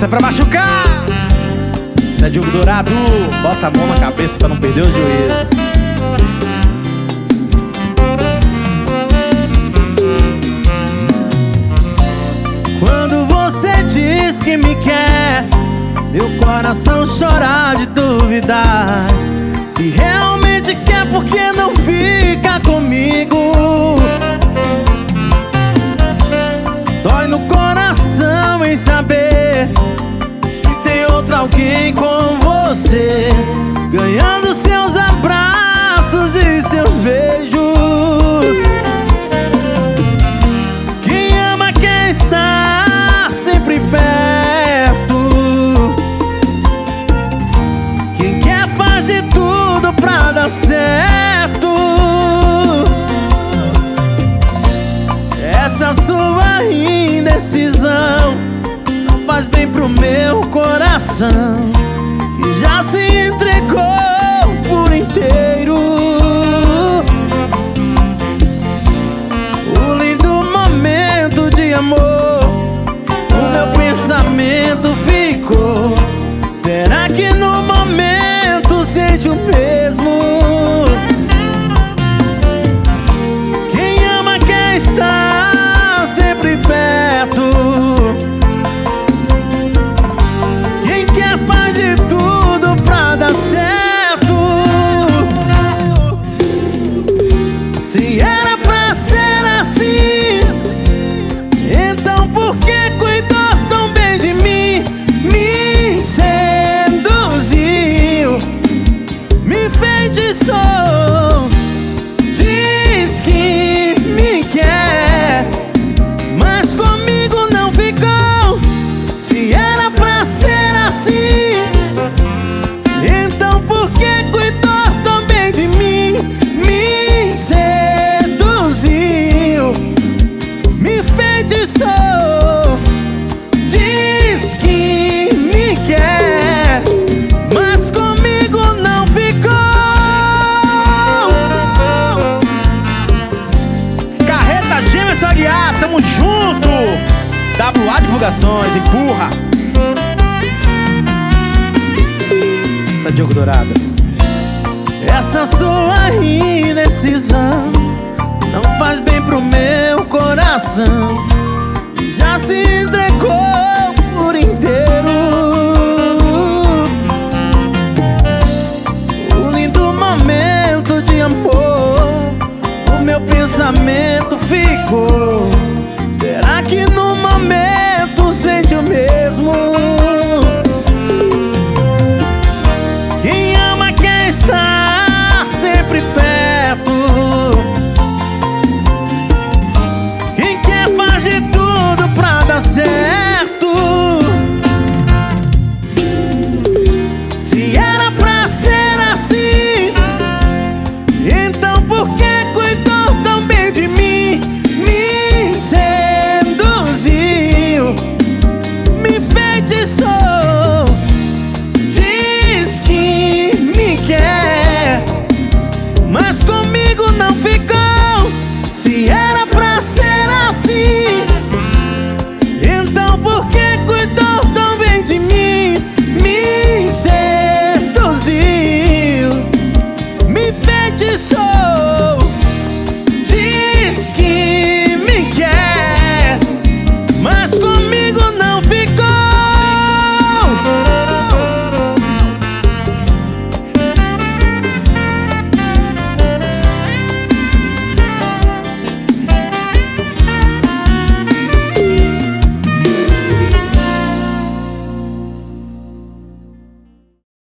Essa é pra machucar. Isso é Diogo Dourado. Bota a mão na cabeça pra não perder o juízo. Quando você diz que me quer, meu coração chora de dúvidas. Se realmente quer, por que não fica comigo? Dói no coração em saber que tem outro alguém com você, ganhando seus abraços e seus beijos. Quem ama quer estar sempre perto. Quem quer faz de tudo pra dar certo. Essa sua indecisão não faz bem pro meu coração, que já se entregou por inteiro. O lindo momento de amor, o meu pensamento ficou. Será que no momento sente o mesmo? Quem ama quer estar sempre perto. Quem quer faz de tudo pra dar certo. Se era pra ser assim, então por que cuidou tão bem de mim? Me seduziu, me enfeitiçou. Diz que me quer, mas comigo não ficou. Se era pra ser assim, então por que cuidou tão bem de mim? Me seduziu, me enfeitiçou. Diz que me quer, mas comigo não ficou. Carreta Gêmeos Aguiar, tamo junto. WA Divulgações, empurra. Essa é Diogo Dourado. Essa sua indecisão não faz bem pro meu coração, que já se entregou por inteiro. O lindo momento de amor, o meu pensamento ficou.